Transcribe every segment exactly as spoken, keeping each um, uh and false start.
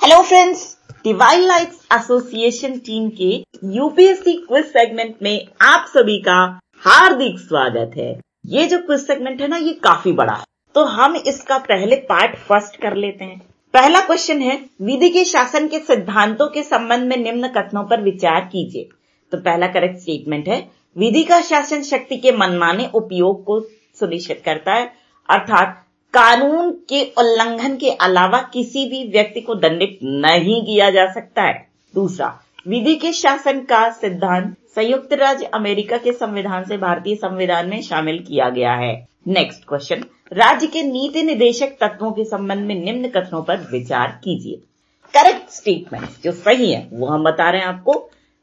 Hello friends, divine lights association team के UPSC quiz segment में आप सभी का हार्दिक स्वागत है। ये जो क्विज सेगमेंट है ना, ये काफी बड़ा है, तो हम इसका पहले पार्ट फर्स्ट कर लेते हैं। पहला क्वेश्चन है, विधि के शासन के सिद्धांतों के संबंध में निम्न कथनों पर विचार कीजिए। तो पहला करेक्ट स्टेटमेंट है, विधि का शासन शक्ति के मनमाने उपयोग को सुनिश्चित करता है, अर्थात कानून के उल्लंघन के अलावा किसी भी व्यक्ति को दंडित नहीं किया जा सकता है। दूसरा, विधि के शासन का सिद्धांत संयुक्त राज्य अमेरिका के संविधान से भारतीय संविधान में शामिल किया गया है। नेक्स्ट क्वेश्चन, राज्य के नीति निर्देशक तत्वों के संबंध में निम्न कथनों पर विचार कीजिए। करेक्ट स्टेटमेंट जो सही है वो हम बता रहे हैं आपको।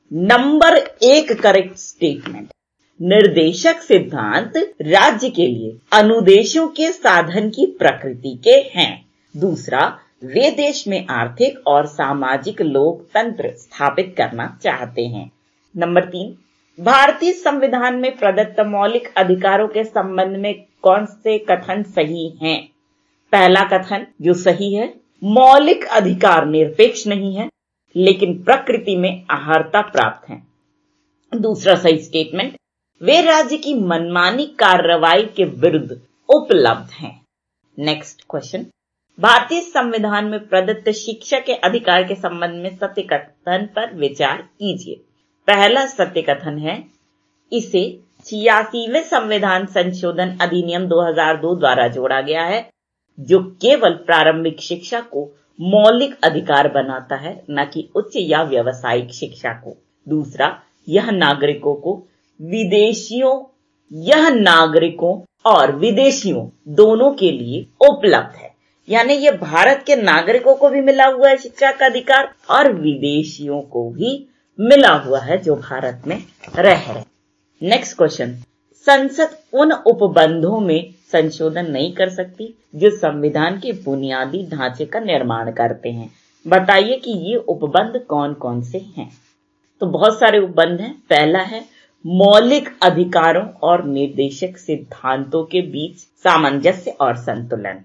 नंबर एक करेक्ट स्टेटमेंट, निर्देशक सिद्धांत राज्य के लिए अनुदेशों के साधन की प्रकृति के हैं। दूसरा, वे देश में आर्थिक और सामाजिक लोकतंत्र स्थापित करना चाहते हैं। नंबर तीन, भारतीय संविधान में प्रदत्त मौलिक अधिकारों के संबंध में कौन से कथन सही हैं? पहला कथन जो सही है, मौलिक अधिकार निरपेक्ष नहीं है लेकिन प्रकृति में अहर्ता प्राप्त है। दूसरा सही स्टेटमेंट, वे राज्य की मनमानी कार्रवाई के विरुद्ध उपलब्ध हैं। नेक्स्ट क्वेश्चन, भारतीय संविधान में प्रदत्त शिक्षा के अधिकार के संबंध में सत्य कथन पर विचार कीजिए। पहला सत्य कथन है, इसे छियासीवें संविधान संशोधन अधिनियम दो हज़ार दो द्वारा जोड़ा गया है, जो केवल प्रारंभिक शिक्षा को मौलिक अधिकार बनाता है, न कि उच्च या व्यावसायिक शिक्षा को। दूसरा, यह नागरिकों को विदेशियों यह नागरिकों और विदेशियों दोनों के लिए उपलब्ध है, यानी ये भारत के नागरिकों को भी मिला हुआ है शिक्षा का अधिकार और विदेशियों को भी मिला हुआ है जो भारत में रह रहे। नेक्स्ट क्वेश्चन, संसद उन उपबंधों में संशोधन नहीं कर सकती जो संविधान के बुनियादी ढांचे का निर्माण करते हैं। बताइए कि ये उपबंध कौन कौन से हैं? तो बहुत सारे उपबंध हैं। पहला है, मौलिक अधिकारों और निर्देशक सिद्धांतों के बीच सामंजस्य और संतुलन।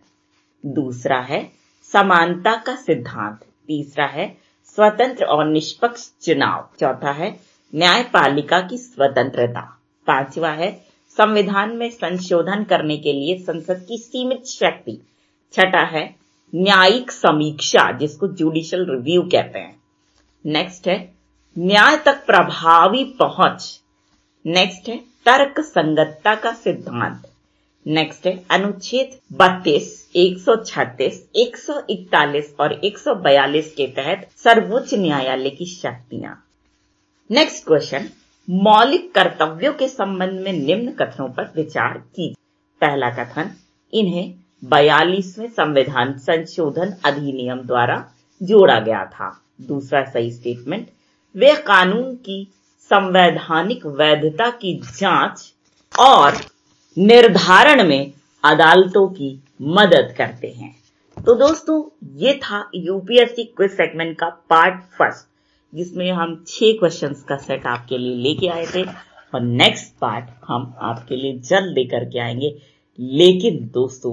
दूसरा है, समानता का सिद्धांत। तीसरा है, स्वतंत्र और निष्पक्ष चुनाव। चौथा है, न्यायपालिका की स्वतंत्रता। पांचवा है, संविधान में संशोधन करने के लिए संसद की सीमित शक्ति। छठा है, न्यायिक समीक्षा जिसको जुडिशियल रिव्यू कहते हैं। नेक्स्ट है, न्याय तक प्रभावी पहुंच। नेक्स्ट है, तर्क संगतता का सिद्धांत। नेक्स्ट है, अनुच्छेद बत्तीस, एक सौ छत्तीस, एक सौ इकतालीस और एक सौ बयालीस के तहत सर्वोच्च न्यायालय की शक्तियां। नेक्स्ट क्वेश्चन, मौलिक कर्तव्यों के संबंध में निम्न कथनों पर विचार कीजिए। पहला कथन, इन्हें बयालीसवें संविधान संशोधन अधिनियम द्वारा जोड़ा गया था। दूसरा सही स्टेटमेंट, वे कानून की संवैधानिक वैधता की जांच और निर्धारण में अदालतों की मदद करते हैं। तो दोस्तों, ये था यूपीएससी क्विज सेगमेंट का पार्ट फर्स्ट, जिसमें हम छह क्वेश्चंस का सेट आपके लिए लेके आए थे और नेक्स्ट पार्ट हम आपके लिए जल्द लेकर के आएंगे। लेकिन दोस्तों,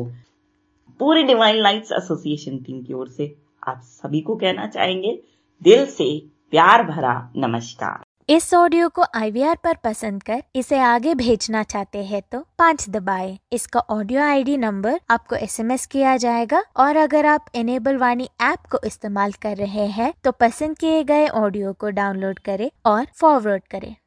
पूरी डिवाइन लाइट्स एसोसिएशन टीम की ओर से आप सभी को कहना चाहेंगे दिल से प्यार भरा नमस्कार। इस ऑडियो को आईवीआर पर पसंद कर इसे आगे भेजना चाहते हैं तो पाँच दबाएं। इसका ऑडियो आईडी नंबर आपको एसएमएस किया जाएगा और अगर आप इनेबल वाणी ऐप को इस्तेमाल कर रहे हैं तो पसंद किए गए ऑडियो को डाउनलोड करें और फॉरवर्ड करें।